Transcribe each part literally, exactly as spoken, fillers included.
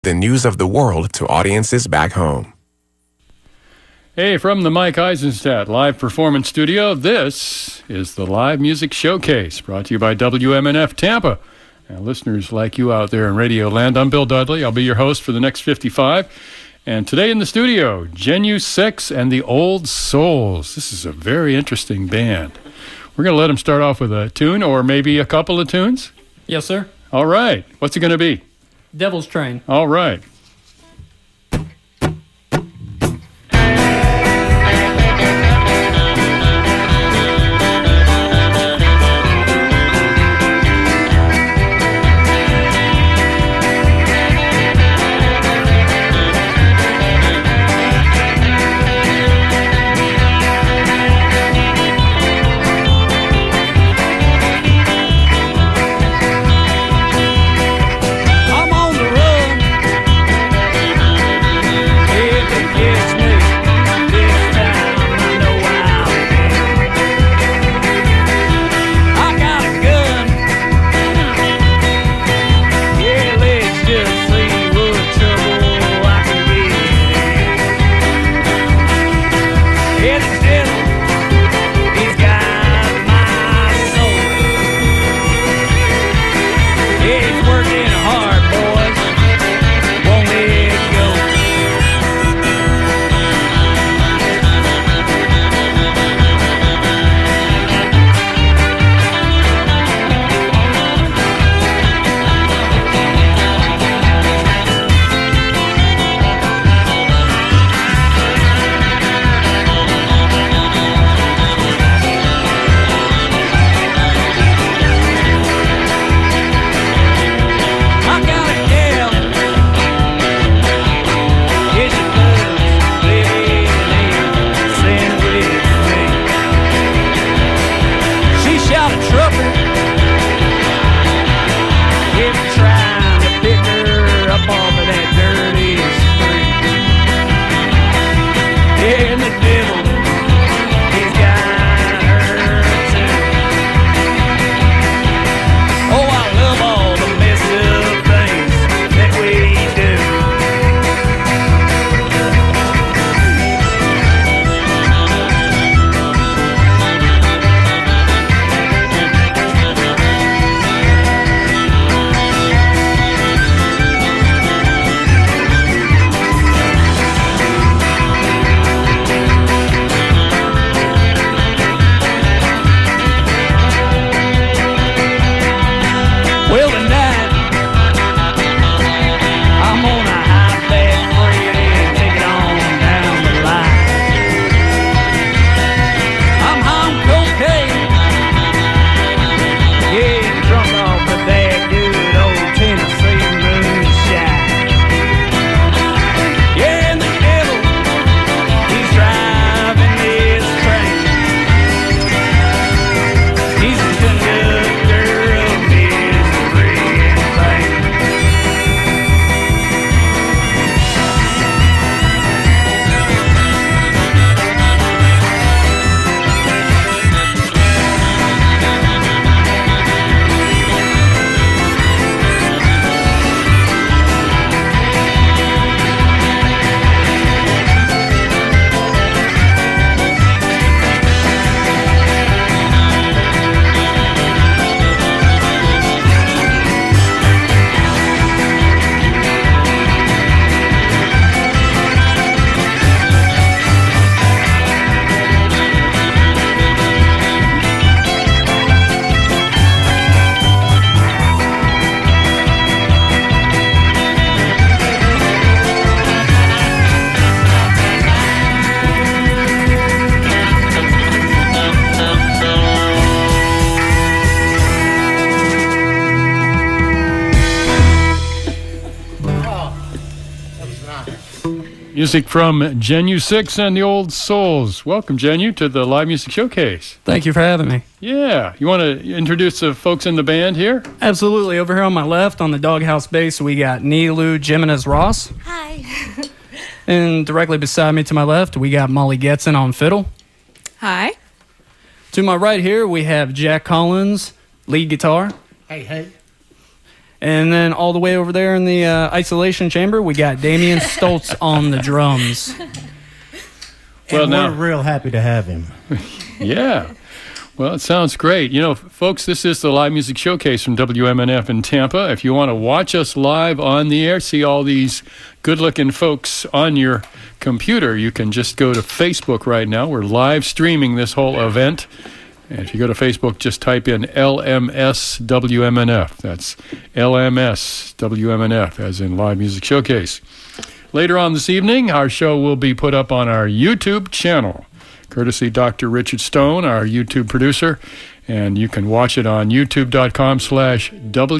the news of the world to audiences back home. Hey, from the Mike Eisenstadt Live Performance Studio, this is the Live Music Showcase, brought to you by W M N F Tampa. And listeners like you out there in Radio Land, I'm Bill Dudley. I'll be your host for the next fifty-five. And today in the studio, Genu six and the Old Souls. This is a very interesting band. We're going to let them start off with a tune or maybe a couple of tunes. Yes, sir. All right. What's it going to be? Devil's Train. All right. Music from Genu six and the Old Souls. Welcome, Genu, to the Live Music Showcase. Thank you for having me. Yeah. You want to introduce the folks in the band here? Absolutely. Over here on my left, on the Doghouse bass, we got Nilu Jimenez Ross. Hi. And directly beside me to my left, we got Molly Getson on fiddle. Hi. To my right here, we have Jack Collins, lead guitar. Hey, hey. And then all the way over there in the uh, isolation chamber, we got Damian Stoltz on the drums. Well, and we're now, real happy to have him. Yeah. Well, it sounds great. You know, folks, this is the Live Music Showcase from W M N F in Tampa. If you want to watch us live on the air, see all these good-looking folks on your computer, you can just go to Facebook right now. We're live streaming this whole event. And if you go to Facebook, just type in L M S W M N F. That's L M S W M N F, as in Live Music Showcase. Later on this evening, our show will be put up on our YouTube channel, courtesy Doctor Richard Stone, our YouTube producer. And you can watch it on youtube.com slash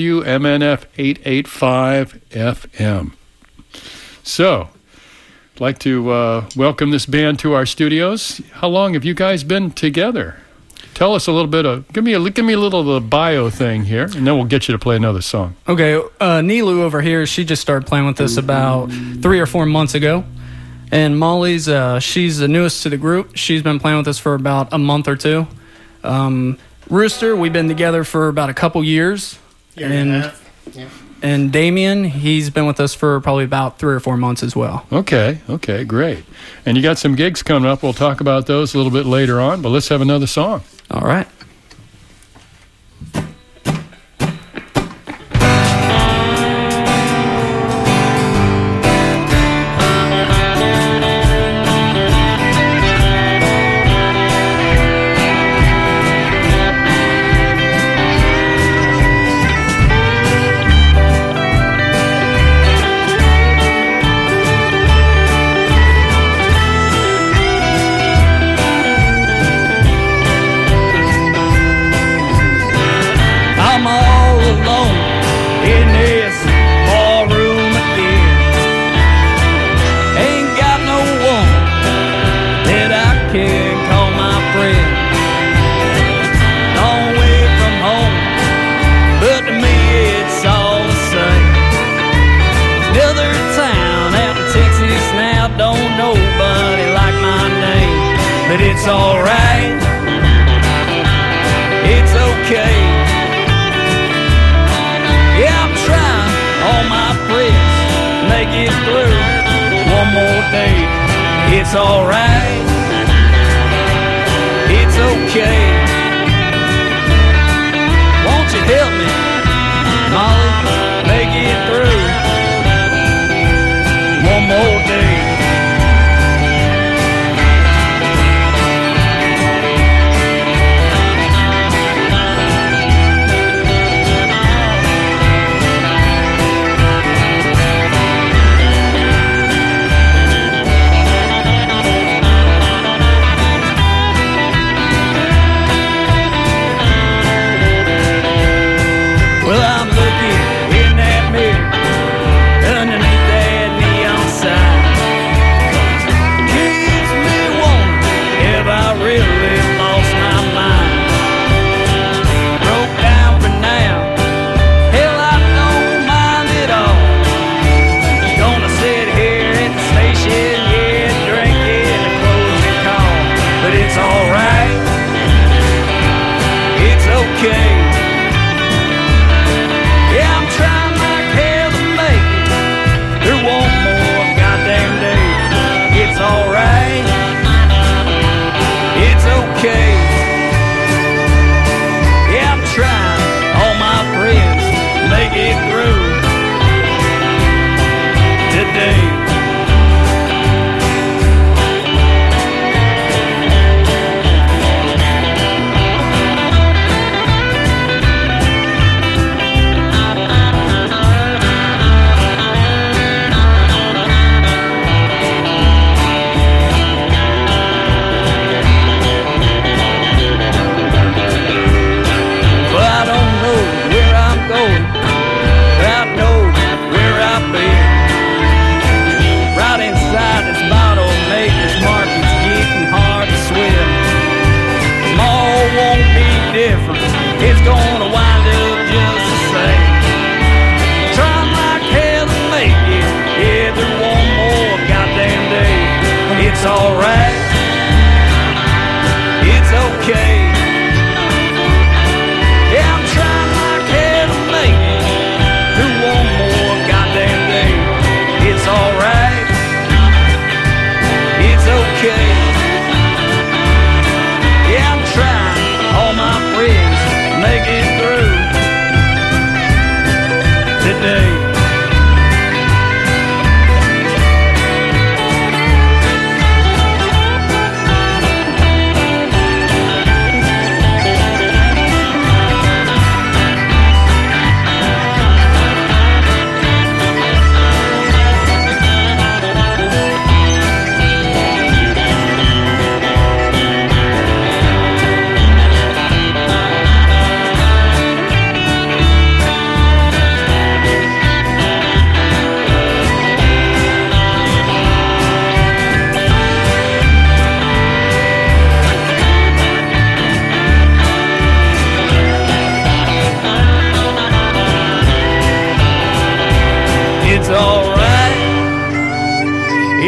WMNF885FM. So, I'd like to uh, welcome this band to our studios. How long have you guys been together? Tell us a little bit of, give me a, give me a little of the bio thing here, and then we'll get you to play another song. Okay, uh, Nilu over here, she just started playing with us about three or four months ago. And Molly's, uh, she's the newest to the group. She's been playing with us for about a month or two. Um, Rooster, we've been together for about a couple years. Year and and a half. Yeah. And Damien, he's been with us for probably about three or four months as well. Okay, okay, great. And you got some gigs coming up. We'll talk about those a little bit later on, but let's have another song. All right. It's alright, it's okay. Yeah, I'm trying all my best to make it through one more day. It's alright, it's okay. Won't you help me, Molly, make it through one more day?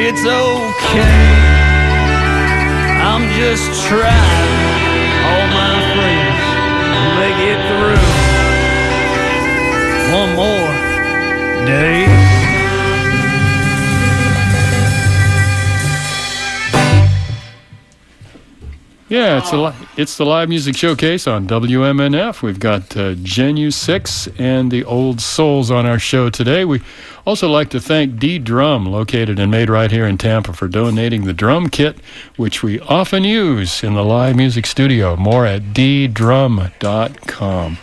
it's okay. I'm just trying, all my friends, to make it through one more day. Yeah, it's, a, it's the live music showcase on W M N F. We've got uh, Genu six and the Old Souls on our show today. We also like to thank D Drum, located and made right here in Tampa, for donating the drum kit, which we often use in the live music studio. More at d drum dot com.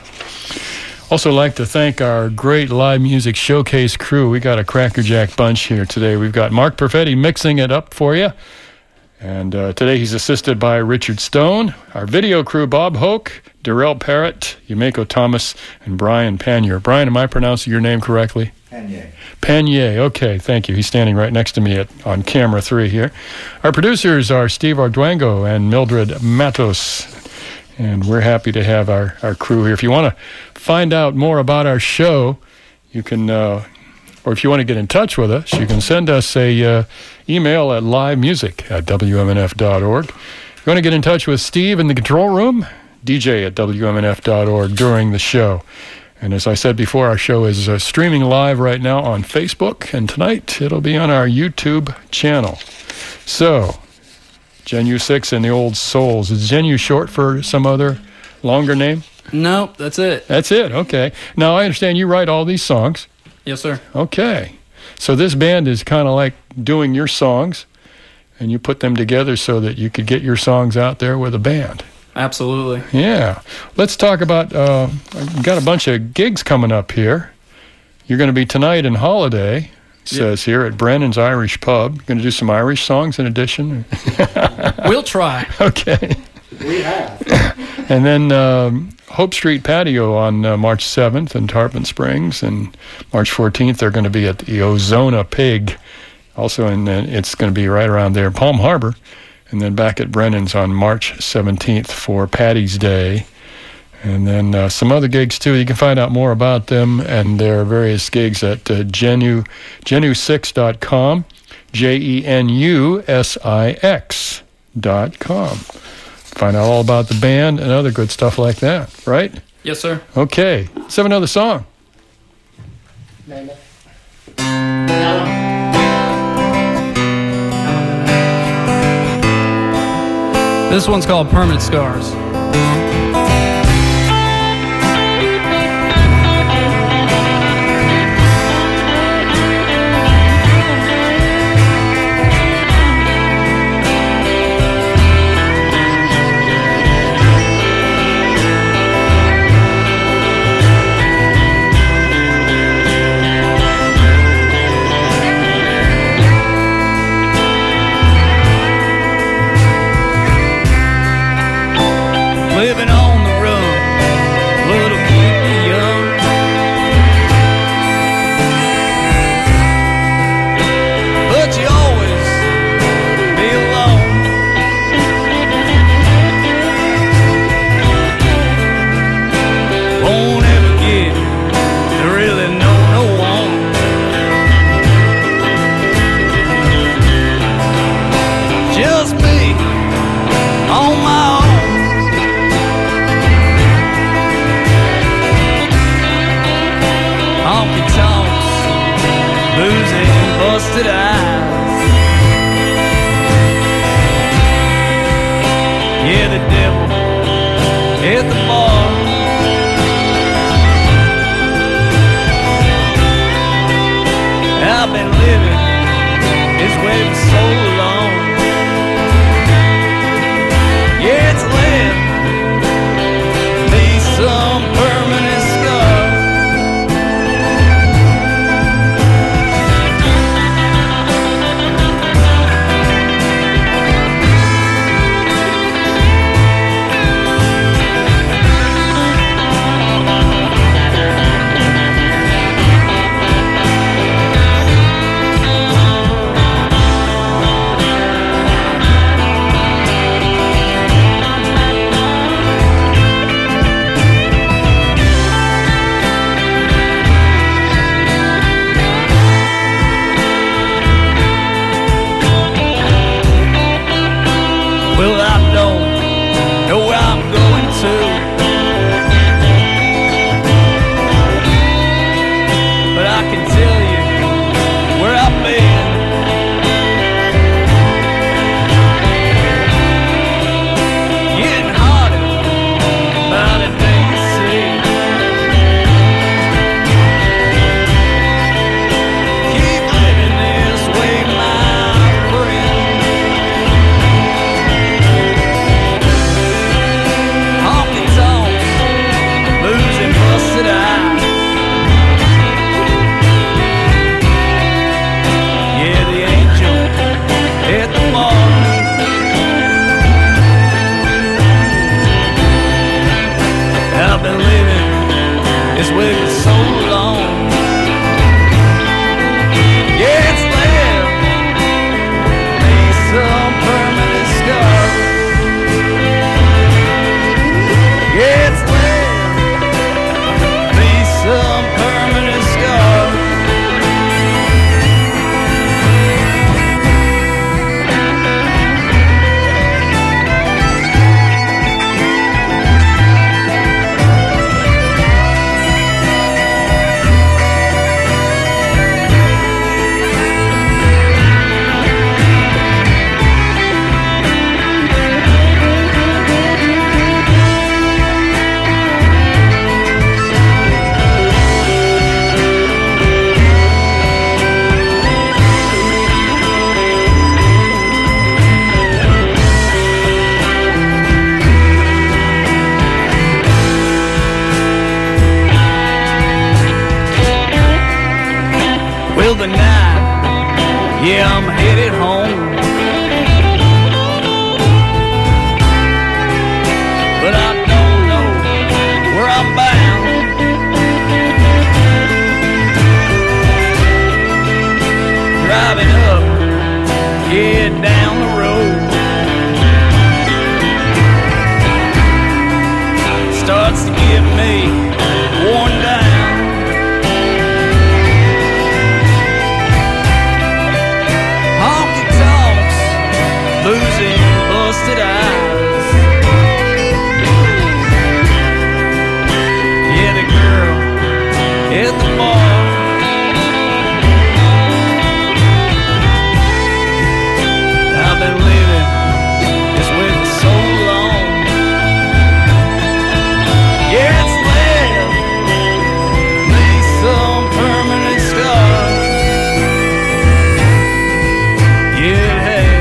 Also like to thank our great live music showcase crew. We got a crackerjack bunch here today. We've got Mark Perfetti mixing it up for you. And uh, today he's assisted by Richard Stone, our video crew, Bob Hoke, Darrell Parrott, Yumeko Thomas, and Brian Panier. Brian, am I pronouncing your name correctly? Panier. Panier, okay, thank you. He's standing right next to me at, on camera three here. Our producers are Steve Arduengo and Mildred Matos. And we're happy to have our, our crew here. If you want to find out more about our show, you can... Uh, Or if you want to get in touch with us, you can send us a uh, email at livemusic at w m n f dot org. If you want to get in touch with Steve in the control room, d j at w m n f dot org during the show. And as I said before, our show is uh, streaming live right now on Facebook, and tonight it'll be on our YouTube channel. So, Genu six and the Old Souls. Is Genu short for some other longer name? No, that's it. That's it, okay. Now, I understand you write all these songs. Yes, sir. Okay. So this band is kind of like doing your songs, and you put them together so that you could get your songs out there with a band. Absolutely. Yeah. Let's talk about, uh, I've got a bunch of gigs coming up here. You're going to be tonight in Holiday, says here, at Brennan's Irish Pub. You're going to do some Irish songs in addition? We'll try. Okay. We have. And then um, Hope Street Patio on uh, March seventh in Tarpon Springs, and March fourteenth they're going to be at the Ozona Pig, also, and uh, it's going to be right around there, Palm Harbor, and then back at Brennan's on March seventeenth for Patty's Day, and then uh, some other gigs too. You can find out more about them and their various gigs at uh, Genu, genu six dot com, J E N U S I X dot com. Find out all about the band and other good stuff like that, right? Yes, sir. Okay. Let's have another song. This one's called Permanent Scars. Living on the run, little keep me young. But you always be alone. Won't ever get to really know no one. Just me on my own. Honky tonks, boozy and busted eyes. Yeah, the devil at the bar. I've been living this way for so long. Yeah, it's left me some permanent scar. Yeah, I'm headed home. But I don't know where I'm bound. Driving up, yeah, down the road. Starts to get me worn down. Honky tonks, losing busted eyes. Yeah, the girl at the bar. I've been living this way for so long. Yeah, it's left me some permanent scars. Yeah, it has.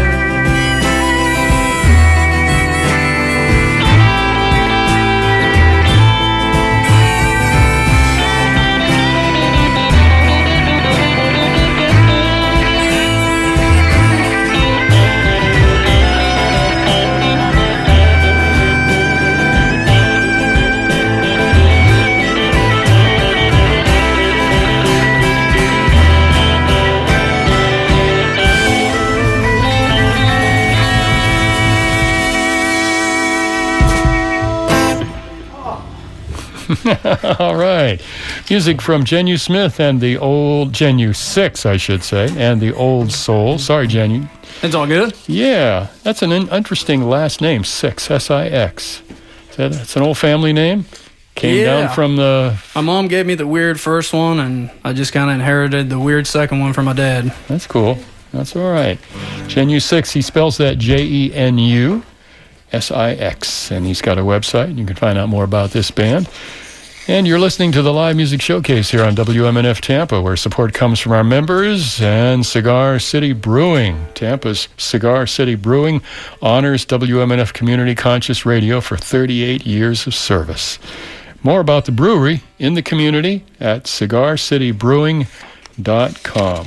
All right. Music from Genu Smith and the old Genu six, I should say, and the Old Soul. Sorry, Genu. It's all good. Yeah, that's an in- interesting last name, Six, S I X. Is that, that's an old family name? Came Yeah. down from the... My mom gave me the weird first one, and I just kind of inherited the weird second one from my dad. That's cool. That's all right. Genu six, he spells that J E N U S I X, and he's got a website. You can find out more about this band. And you're listening to the Live Music Showcase here on W M N F Tampa, where support comes from our members and Cigar City Brewing. Tampa's Cigar City Brewing honors W M N F Community Conscious Radio for thirty-eight years of service. More about the brewery in the community at cigar city brewing dot com.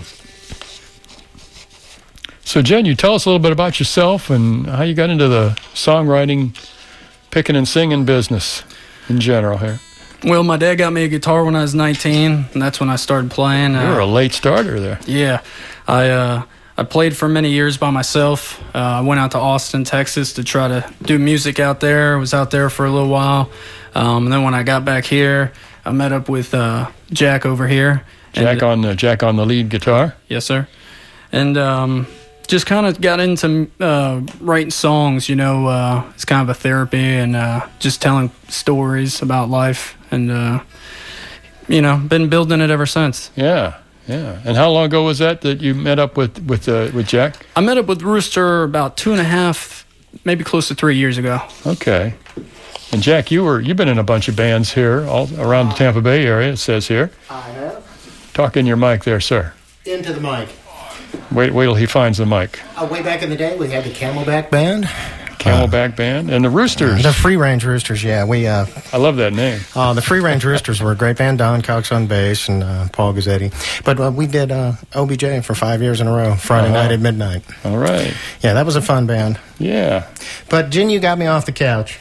So, Jen, you tell us a little bit about yourself and how you got into the songwriting, picking and singing business in general here. Well, my dad got me a guitar when I was nineteen, and that's when I started playing. You were a late starter there. Yeah. I uh, I played for many years by myself. Uh, I went out to Austin, Texas to try to do music out there. I was out there for a little while. Um, and then when I got back here, I met up with uh, Jack over here. Jack and, on the Jack on the lead guitar? Yes, sir. And um, just kind of got into uh, writing songs, you know. Uh, it's kind of a therapy and uh, just telling stories about life. And, uh, you know, been building it ever since. Yeah, yeah. And how long ago was that that you met up with with uh, with Jack? I met up with Rooster about two and a half, maybe close to three years ago. Okay. And Jack, you were you've been in a bunch of bands here all around the Tampa Bay area. It says here. I have. Talk in your mic there, sir. Into the mic. Wait, wait till he finds the mic. Uh, way back in the day, we had the Camelback Band. Camelback uh, Band and the Roosters. The Free Range Roosters, yeah. We. Uh, I love that name. Uh, the Free Range Roosters were a great band. Don Cox on bass and uh, Paul Gazzetti. But uh, we did uh, O B J for five years in a row, Friday uh-huh. night at midnight. All right. Yeah, that was a fun band. Yeah. But Jen, you got me off the couch.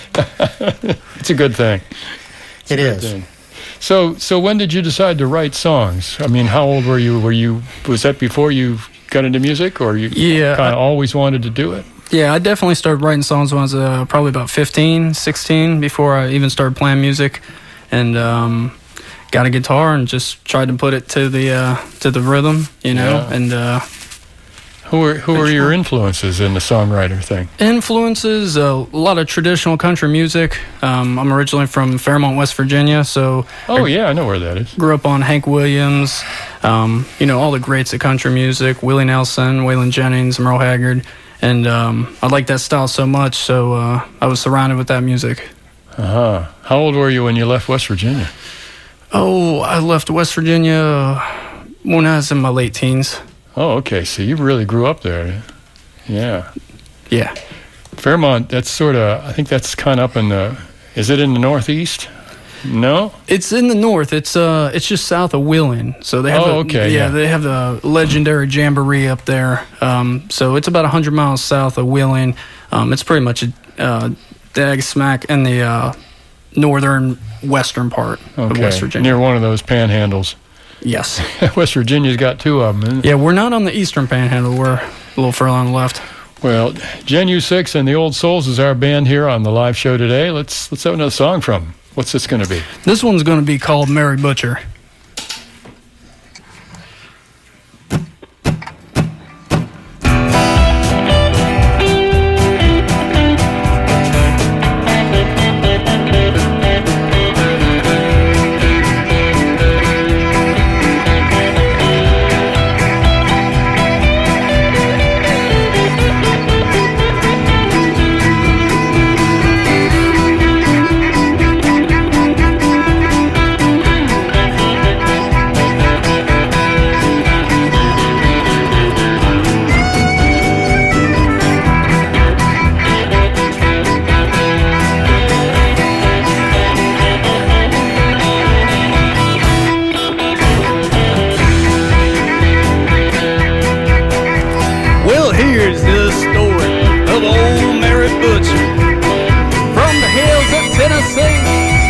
It's a good thing. It's it is. Thing. So, so when did you decide to write songs? I mean, how old were you? Were you was that before you got into music, or you yeah, kind of I, always wanted to do it? Yeah, I definitely started writing songs when I was uh, probably about fifteen, sixteen, before I even started playing music, and um, got a guitar and just tried to put it to the uh, to the rhythm, you know. Yeah. And uh, who were who were your influences in the songwriter thing? Influences, uh, a lot of traditional country music. Um, I'm originally from Fairmont, West Virginia, so oh I yeah, I know where that is. Grew up on Hank Williams, um, you know, all the greats of country music: Willie Nelson, Waylon Jennings, Merle Haggard. And um, I liked that style so much, so uh, I was surrounded with that music. Uh-huh. How old were you when you left West Virginia? Oh, I left West Virginia when I was in my late teens. Oh, okay. So you really grew up there. Yeah. Yeah. Fairmont, that's sort of, I think that's kind of up in the, is it in the Northeast? No? It's in the north. It's uh, it's just south of Wheeling. So they have Oh, a, okay, yeah, yeah. they have the legendary Jamboree up there. Um, so it's about one hundred miles south of Wheeling. Um, it's pretty much a uh, dag smack in the uh, northern western part of Okay, West Virginia. near one of those panhandles. Yes. West Virginia's got two of them. Isn't it? Yeah, we're not on the eastern panhandle. We're a little further on the left. Well, Gen U six and the Old Souls is our band here on the live show today. Let's let's have another song from 'em. What's this going to be? This one's going to be called Mary Butcher. Well, here's the story of old Mary Butcher from the hills of Tennessee.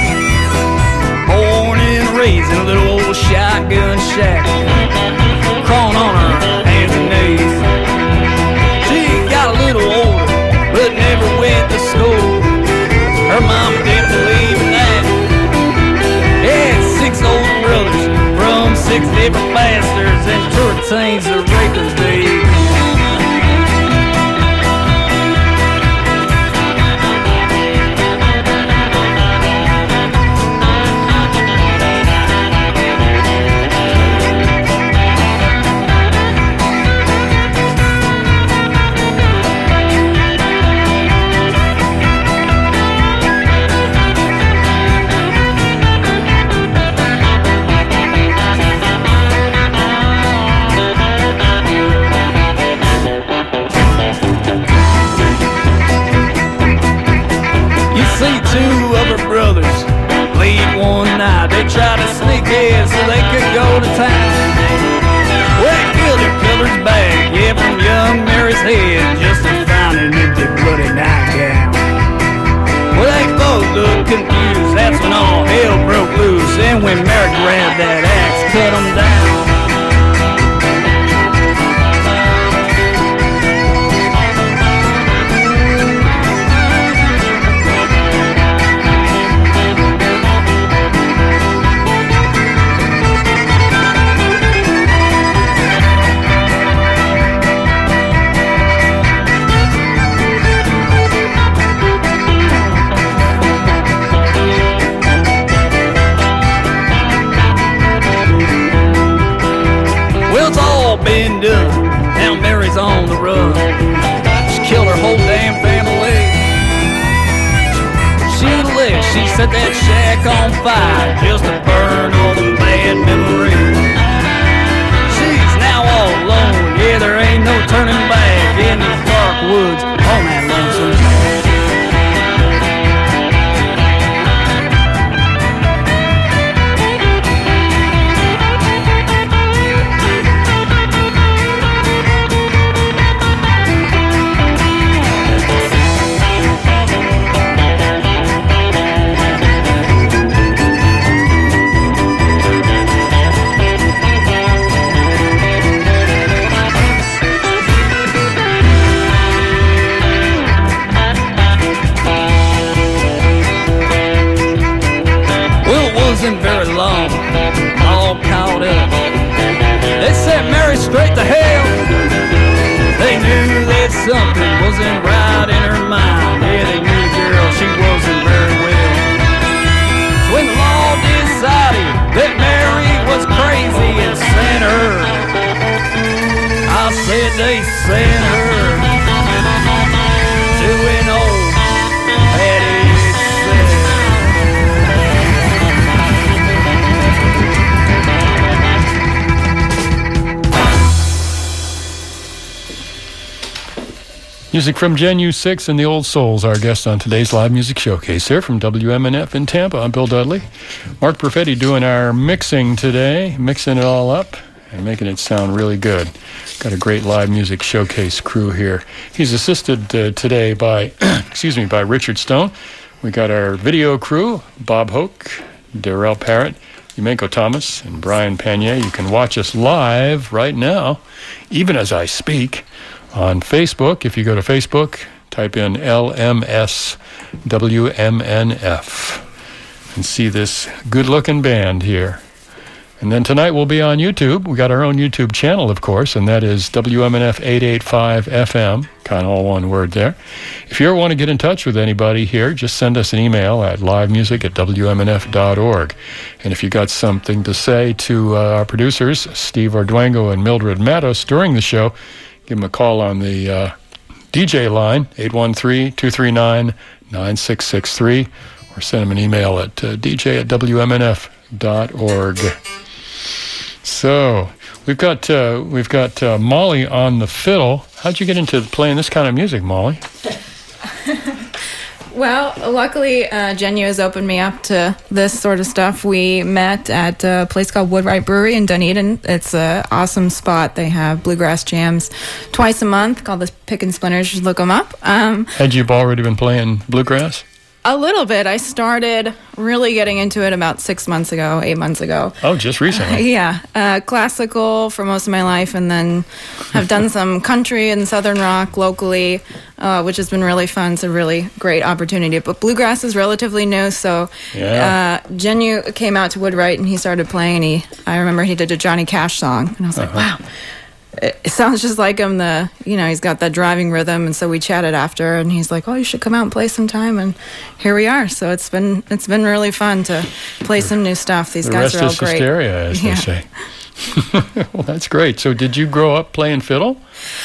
Born and raised in a little old shotgun shack, crawling on her hands and knees. She got a little older, but never went to school. Her mama didn't believe in that. Had six older brothers from six different masters and Turtains the Rakers Day. You see two of her brothers late one night. They tried to sneak in so they could go to town. Well, they killed her cover's bag, yeah, from young Mary's head, just to find an empty bloody nightgown. Well, they both looked confused. That's when all hell broke loose. And when Mary grabbed that axe, cut them down. Well, it's all been done. Now Mary's on the run. She killed her whole damn family. She left, she set that shack on fire just to burn all the bad memories. She's now all alone. Yeah, there ain't no turning back in these dark woods on that lonesome track. Wasn't very long, all caught up. They sent Mary straight to hell. They knew that something wasn't right in her mind. Yeah, they knew the girl, she wasn't very well. So when the law decided that Mary was crazy and sent her, I said they sent her to an old Hattie cell. Music from Gen U six and the Old Souls, our guest on today's live music showcase here from W M N F in Tampa. I'm Bill Dudley. Mark Perfetti doing our mixing today, mixing it all up and making it sound really good. Got a great live music showcase crew here. He's assisted uh, today by, excuse me, by Richard Stone. We got our video crew, Bob Hoke, Darrell Parrott, Umenko Thomas, and Brian Panier. You can watch us live right now, even as I speak, on Facebook. If you go to Facebook, type in L M S W M N F and see this good-looking band here. And then tonight we'll be on YouTube. We got our own YouTube channel, of course, and that is W M N F eight eighty-five F M, kind of all one word there. If you ever want to get in touch with anybody here, just send us an email at livemusic at W M N F dot org. And if you got something to say to uh, our producers, Steve Orduengo and Mildred Matos, during the show, give them a call on the uh, D J line, eight one three, two three nine, nine six six three, or send them an email at uh, D J at W M N F dot org. So we've got uh, we've got uh, Molly on the fiddle. How'd you get into playing this kind of music, Molly? Well, luckily, uh, Gen U has opened me up to this sort of stuff. We met at a place called Woodwright Brewery in Dunedin. It's an awesome spot. They have bluegrass jams twice a month called the Pick and Splinters. Just look them up. Um, Had you already been playing bluegrass? A little bit. I started really getting into it about six months ago, eight months ago. Oh, just recently. Uh, yeah. Uh, classical for most of my life, and then I've done some country and southern rock locally, uh, which has been really fun. It's a really great opportunity. But bluegrass is relatively new, so yeah. uh, Gen U came out to Woodwright, and he started playing, and he, I remember he did a Johnny Cash song, and I was like, uh-huh. wow. It sounds just like him. The you know he's got that driving rhythm, and so we chatted after, and he's like, "Oh, you should come out and play sometime." And here we are. So it's been it's been really fun to play some new stuff. These the guys rest are all is great. hysteria, as yeah. they say. Well, that's great. So, did you grow up playing fiddle?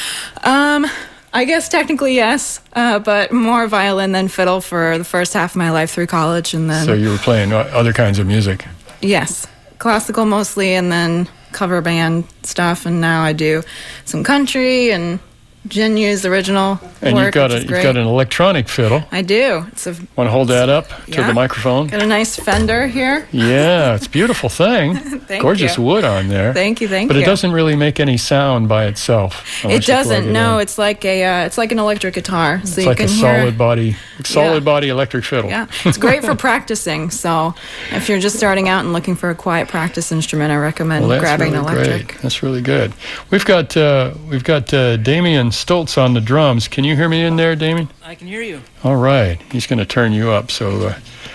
Um, I guess technically yes, uh, but more violin than fiddle for the first half of my life through college, and then So you were playing other kinds of music. yes, classical mostly, and then cover band stuff, and now I do some country and Gen U's original And work, you've got which a is you've great. got an electronic fiddle. I do. It's a Want to hold that up to Yeah. the microphone? got a nice Fender here. Yeah, it's a beautiful thing. Thank Gorgeous you. wood on there. Thank you, thank but you. it doesn't really make any sound by itself. It unless you plug doesn't. it No, in. it's like a uh, it's like an electric guitar. So It's you like can a hear. solid body, solid Yeah. body electric fiddle. Yeah, it's great for practicing. So if you're just starting out and looking for a quiet practice instrument, I recommend Well, that's grabbing really an electric. great. That's really good. We've got uh, we've got uh, Damian Stoltz on the drums. Can you hear me in there, Damian? I can hear you. All right. He's going to turn you up. So, uh,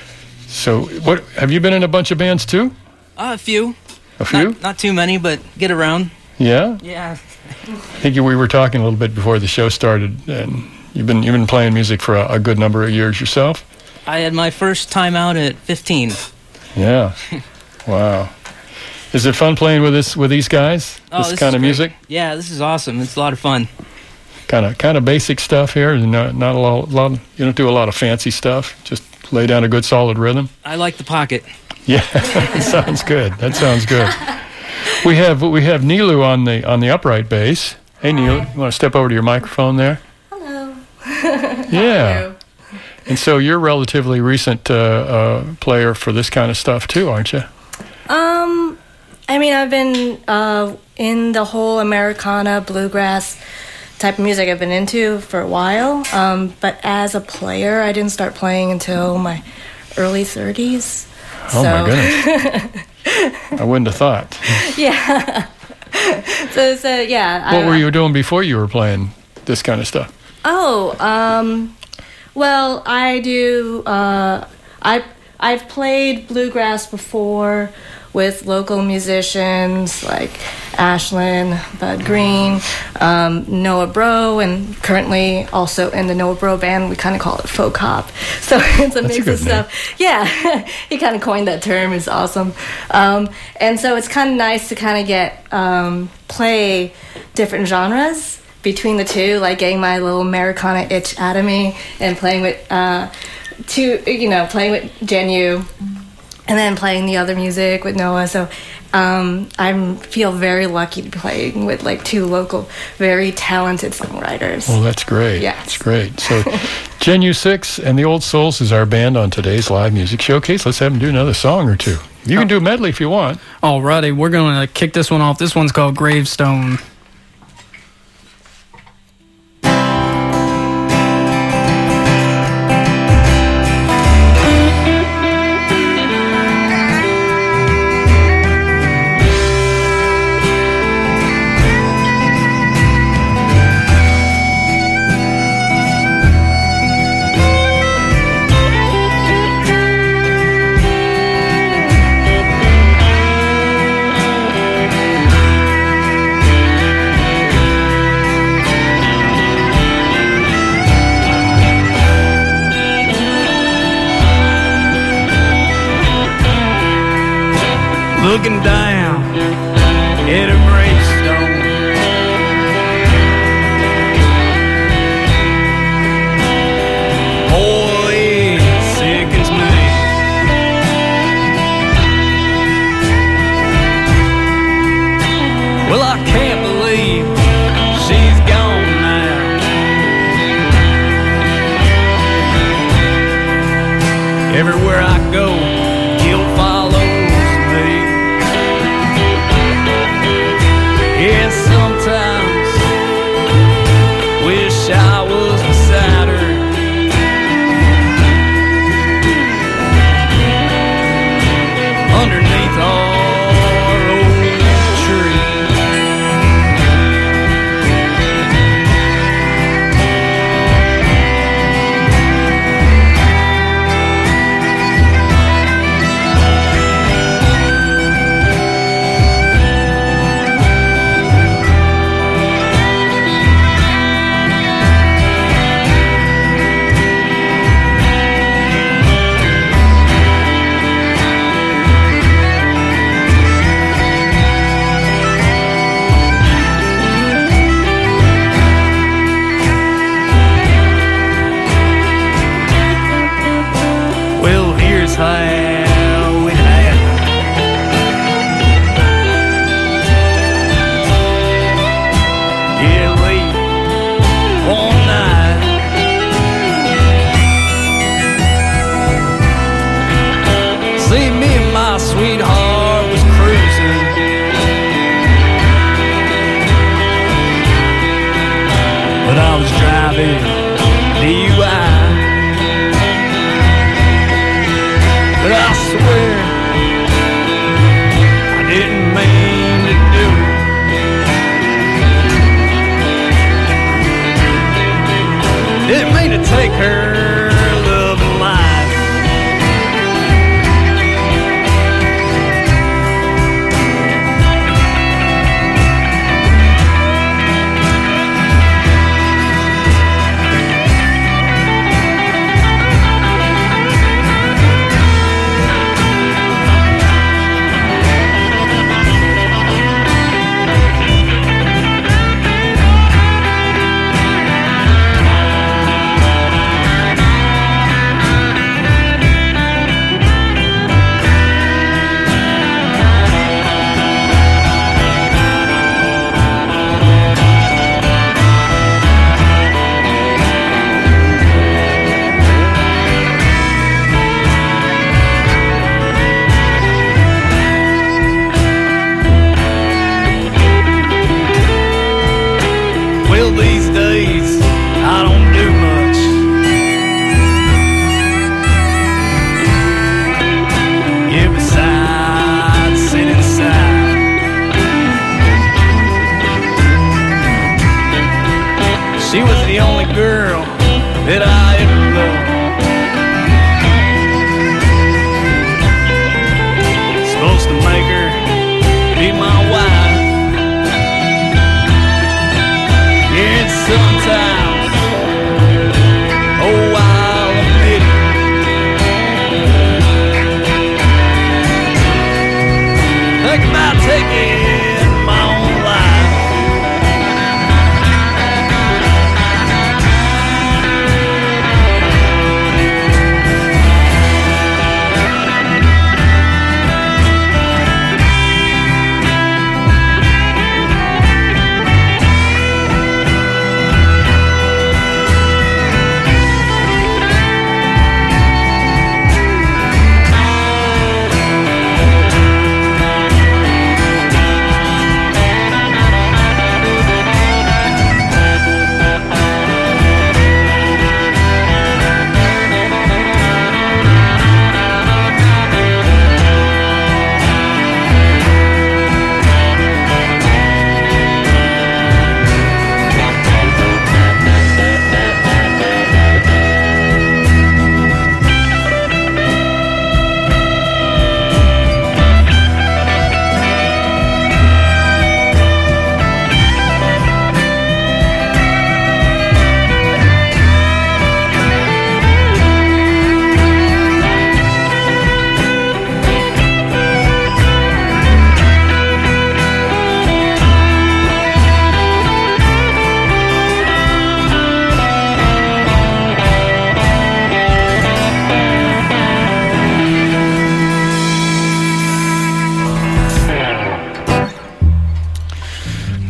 so what? Have you been in a bunch of bands too? Uh, a few. A few? Not, not too many, but get around. Yeah. Yeah. I think we were talking a little bit before the show started, and you've been you've been playing music for a, a good number of years yourself. I had my first time out at fifteen. Yeah. Wow. Is it fun playing with this with these guys? Oh, this this kind is of great. music? Yeah, this is awesome. It's a lot of fun. Kind of kind of basic stuff here. Not not a lot, lot. You don't do a lot of fancy stuff. Just lay down a good solid rhythm. I like the pocket. Yeah, that sounds good. That sounds good. We have we have Nilu on the on the upright bass. Hey, Nilu, you want to step over to your microphone there? Hello. Yeah. And so you're a relatively recent uh, uh, player for this kind of stuff too, aren't you? Um, I mean, I've been uh, in the whole Americana bluegrass type of music I've been into for a while. Um, but as a player, I didn't start playing until my early thirties. Oh so. my goodness! I wouldn't have thought. Yeah. so, so yeah. What I, were you doing before you were playing this kind of stuff? Oh, um, well, I do. Uh, I I've played bluegrass before with local musicians like Ashlyn, Bud Green, um, Noah Bro, and currently also in the Noah Bro band. We kind of call it folk hop. So it's a That's a mix good of stuff. Yeah, he kind of coined that term. It's awesome. Um, and so it's kind of nice to kind of get um, play different genres between the two, like getting my little Americana itch out of me and playing with uh, two, you know, playing with Gen U. And then playing the other music with Noah. So um, I feel very lucky to be playing with like two local, very talented songwriters. Well, that's great. Yes. That's great. So, Genu six and the Old Souls is our band on today's live music showcase. Let's have them do another song or two. You can do a medley if you want. Alrighty, we're going to kick this one off. This one's called Gravestone. Looking down at a gravestone, oh, it sickens me. Well, I can't believe she's gone now. Everywhere I go, guilt follows. Yes, sometimes wish I was beside her. Underneath our old tree. How it happened. Yeah, late one night, see, me and my sweetheart was cruising, but I was driving D U I. But I swear I didn't mean to do it. Didn't mean to take her love and life. These days I don't do much. Yeah, besides sit inside. She was the only girl that I ever loved. Supposed to make her be my wife. And sometimes, oh, I'll admit it, think about taking my own life.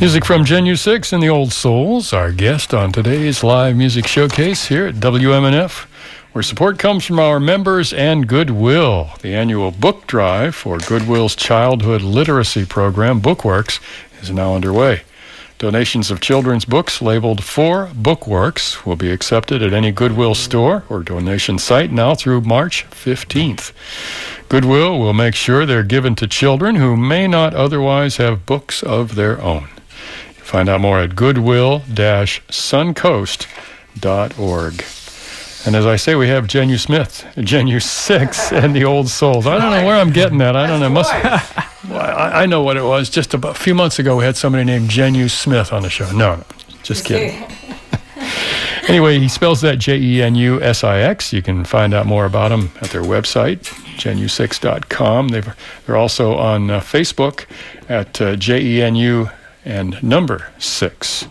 Music from Genu six and the Old Souls, our guest on today's live music showcase here at W M N F, where support comes from our members and Goodwill. The annual book drive for Goodwill's childhood literacy program, Bookworks, is now underway. Donations of children's books labeled for Bookworks will be accepted at any Goodwill store or donation site now through March fifteenth. Goodwill will make sure they're given to children who may not otherwise have books of their own. Find out more at goodwill dash suncoast dot org. And as I say, we have Genu Smith, Genu six, and the Old Souls. I don't know where I'm getting that. I don't know. Must, well, I, I know what it was. Just about a few months ago, we had somebody named Genu Smith on the show. No, no, just kidding. Anyway, he spells that J E N U S I X. You can find out more about him at their website, genu six dot com. They've, they're also on uh, Facebook at uh, J E N U and number six.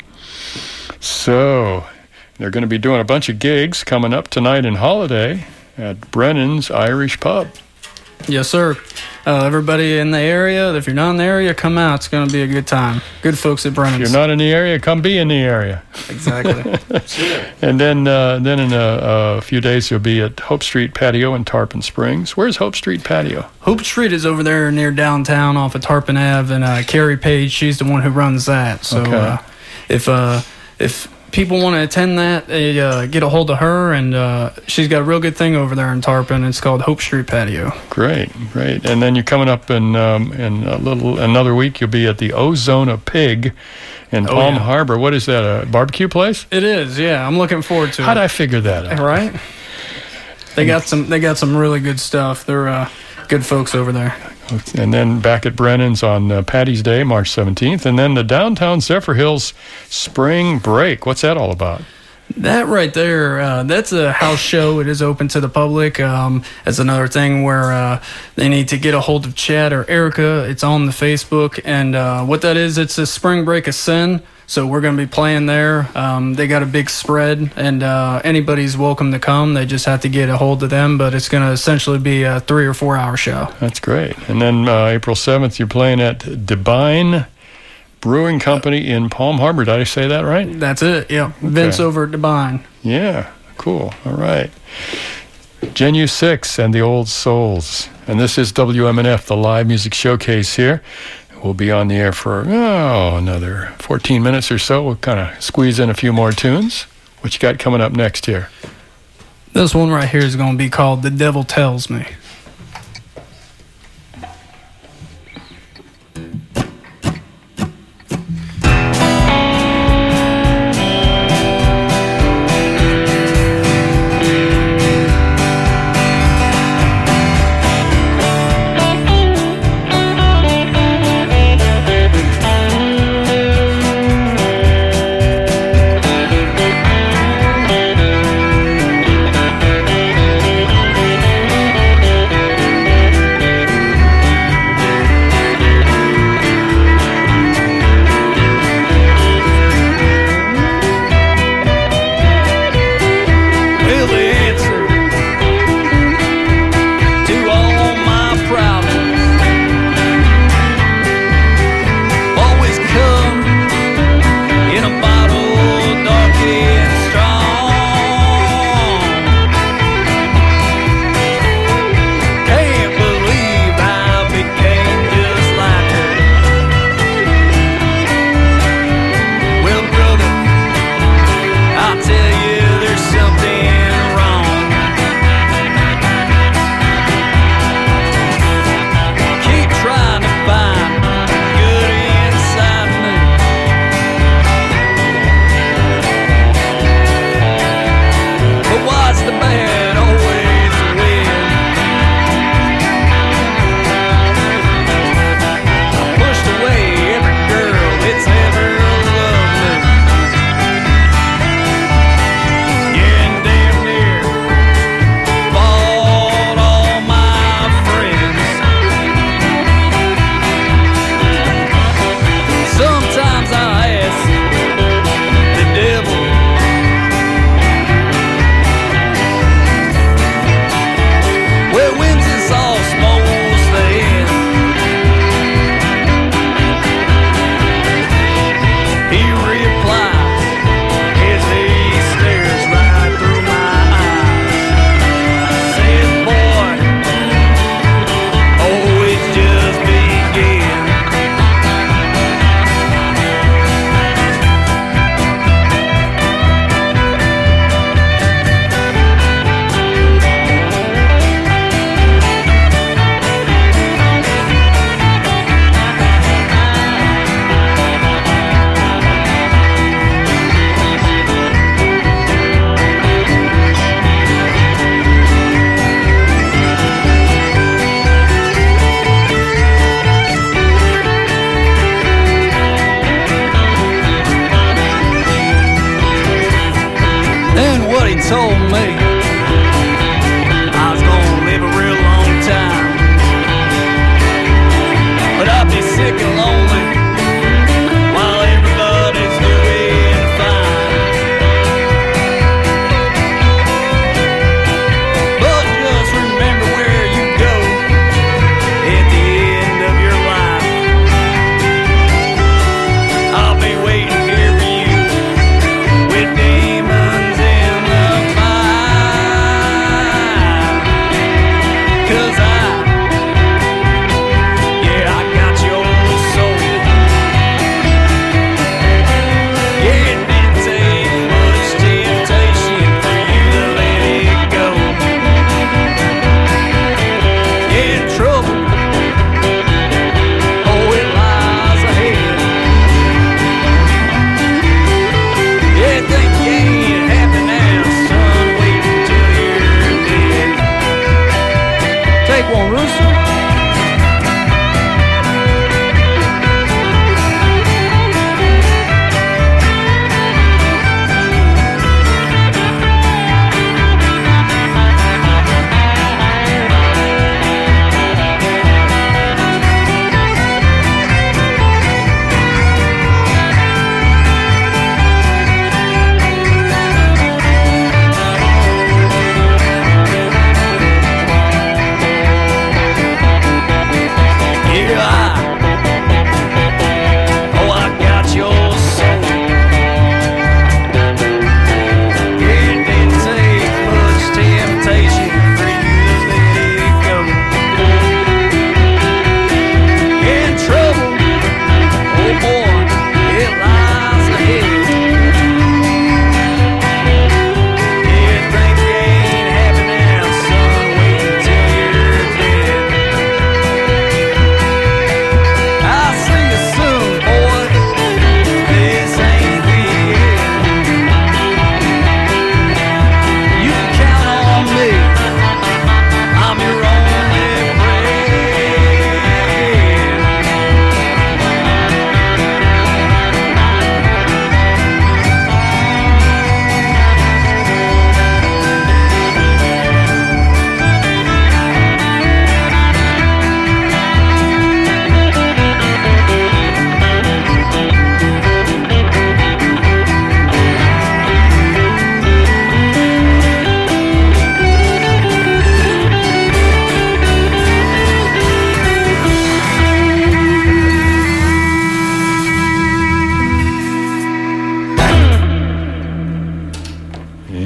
So they're going to be doing a bunch of gigs coming up tonight and holiday at Brennan's Irish Pub. Yes, sir. Uh, everybody in the area, if you're not in the area, come out. It's going to be a good time. Good folks at Brennan's. If you're not in the area, come be in the area. Exactly. And then uh, then in a, a few days, you'll be at Hope Street Patio in Tarpon Springs. Where's Hope Street Patio? Hope Street is over there near downtown off of Tarpon Ave, and uh, Carrie Page, she's the one who runs that. So Okay. uh, if uh, if people want to attend that, they uh, get a hold of her, and uh, she's got a real good thing over there in Tarpon. It's called Hope Street Patio. Great, great. And then you're coming up in um, in a little another week. You'll be at the Ozona Pig in Oh, Palm yeah. Harbor. What is that? A barbecue place? It is, yeah. I'm looking forward to How'd it. I figure that out? Right? They got some. They got some really good stuff. They're uh, good folks over there. And then back at Brennan's on uh, Patty's Day, March seventeenth. And then the downtown Zephyr Hills Spring Break. What's that all about? That right there, uh, that's a house show. It is open to the public. Um, that's another thing where uh, they need to get a hold of Chad or Erica. It's on the Facebook. And uh, what that is, it's a Spring Break of Sin. So we're going to be playing there. Um, they got a big spread, and uh, anybody's welcome to come. They just have to get a hold of them. But it's going to essentially be a three or four hour show. That's great. And then uh, April seventh, you're playing at Devine Brewing Company in Palm Harbor. Did I say that right? That's it, yeah. Vince over at Devine. Yeah, cool. All right. Genu six and the Old Souls. And this is W M N F, the live music showcase here. We'll be on the air for, oh, another fourteen minutes or so. We'll kind of squeeze in a few more tunes. What you got coming up next here? This one right here is going to be called The Devil Tells Me. Thank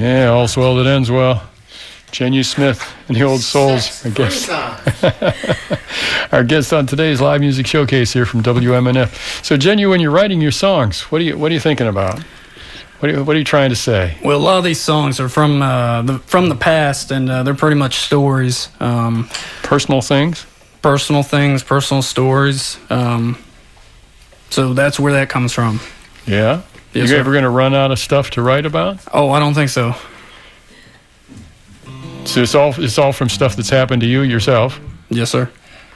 Yeah, all's well that ends well. Genu Smith and the Old Souls, I guess. Our guest on today's live music showcase here from W M N F. So, Genu, when you're writing your songs, what are you what are you thinking about? What are you, what are you trying to say? Well, a lot of these songs are from uh, the from the past, and uh, they're pretty much stories. Um, personal things? Personal things, personal stories. Um, so that's where that comes from. Yeah? Yes, you sir. ever going to run out of stuff to write about? Oh, I don't think so. So it's all it's all from stuff that's happened to you yourself? Yes, sir.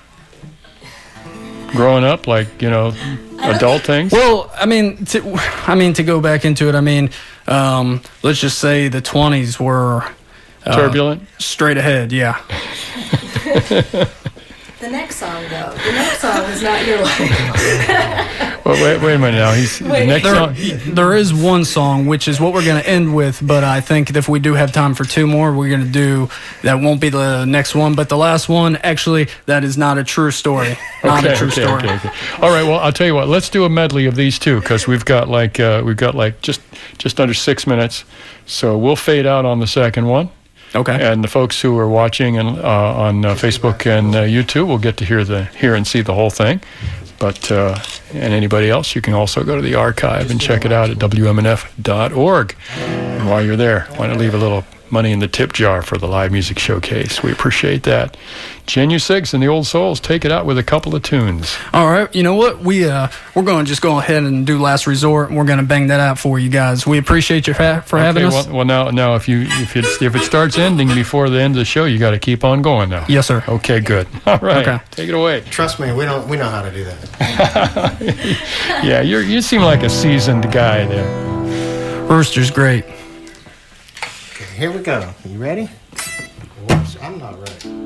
Growing up, like, you know, adult things? Well, I mean, to, I mean, to go back into it, I mean, um, let's just say the twenties were uh, turbulent, straight ahead. Yeah. The next song, though, the next song is not your life. Well, wait, wait a minute now. He's the next there, song. There is one song, which is what we're going to end with, but I think if we do have time for two more, we're going to do, that won't be the next one, but the last one, actually, that is not a true story. Not okay, a true okay, story. okay, okay. All right, well, I'll tell you what. Let's do a medley of these two, because we've got like uh, we've got like just just under six minutes. So we'll fade out on the second one. Okay. And the folks who are watching and uh, on uh, Facebook and uh, YouTube will get to hear the hear and see the whole thing. But uh, and anybody else, you can also go to the archive and check it out at W M N F dot org. And while you're there, why not leave a little money in the tip jar for the live music showcase? We appreciate that. Genu Six and the Old Souls take it out with a couple of tunes. All right, you know what? We uh we're going to just go ahead and do Last Resort, and we're going to bang that out for you guys. We appreciate you fa- for okay, having us. Well, well, now, now, if you if it if it starts ending before the end of the show, you got to keep on going now. Yes, sir. Okay, good. All right, Okay. take it away. Trust me, we don't we know how to do that. Yeah, you you seem like a seasoned guy there. Rooster's great. Okay, here we go. You ready? Whoops, I'm not ready.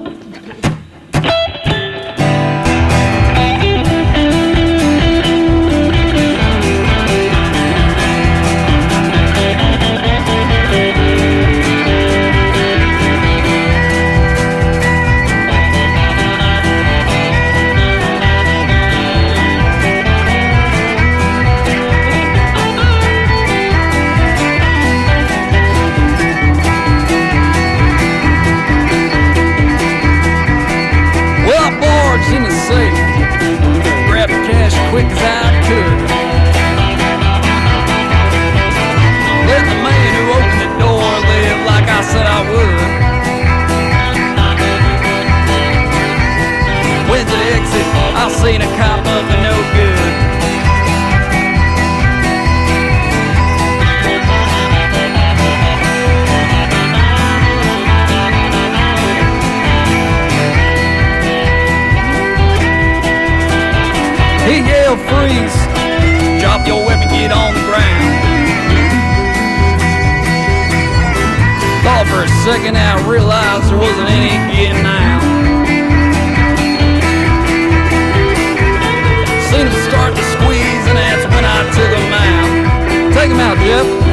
In the safe, grab the cash quick as I could. Let the man who opened the door live like I said I would. Went to the exit, I seen a cop up to no good. He yelled, freeze, drop your weapon, get on the ground. Thought for a second I realized there wasn't any getting out. Seen him start to squeeze, and that's when I took him out. Take him out, Jeff.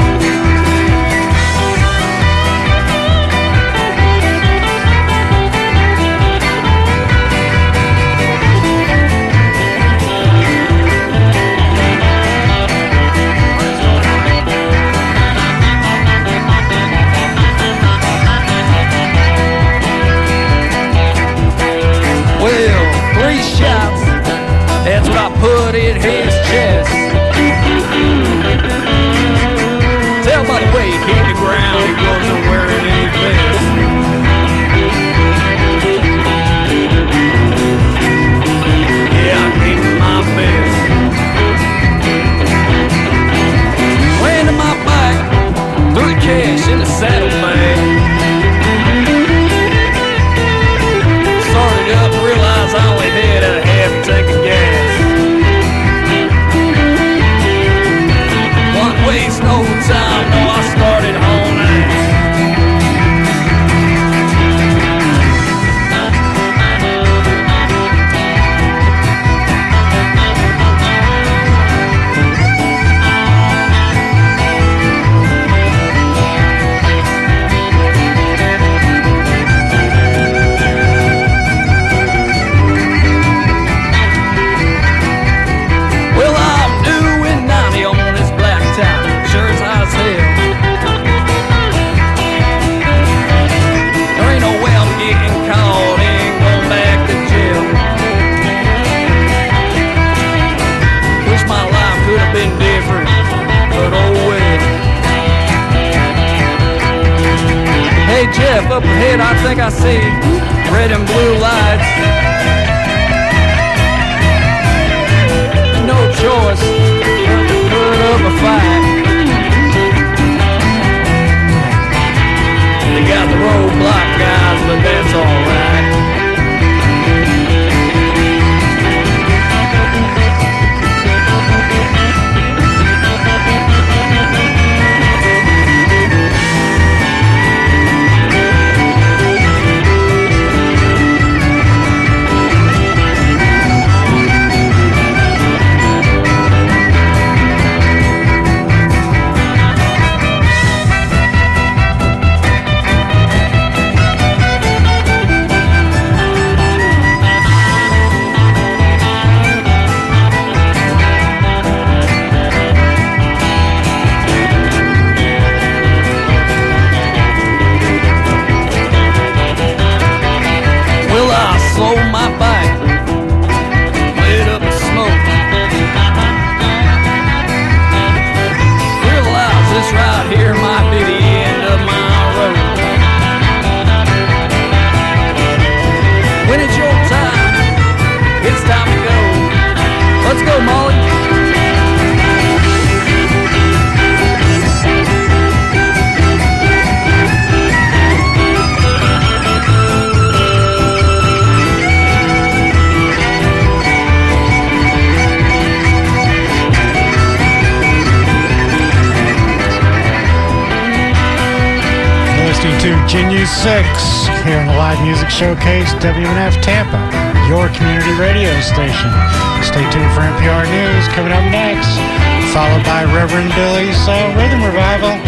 Three shots, that's what I put in his chest. Tell by the way he hit the ground, he wasn't wearing any vest. Yeah, I gave him my best. Ran to my back, threw the cash in the saddlebag. Started up, realized I only had a half tank of gas. One waste no time, no, I started hauling ass. step up ahead, I think I see red and blue lights. No choice but to put up a fight. They got the roadblock guys, but that's alright. Slow my bike, lit up the smoke. Realize this right here might be the end of my road. When it's your time, it's time to go. Let's go, Molly. To Genu six here in the Live Music Showcase, W M N F Tampa, your community radio station. Stay tuned for N P R News coming up next, followed by Reverend Billy's uh, Rhythm Revival.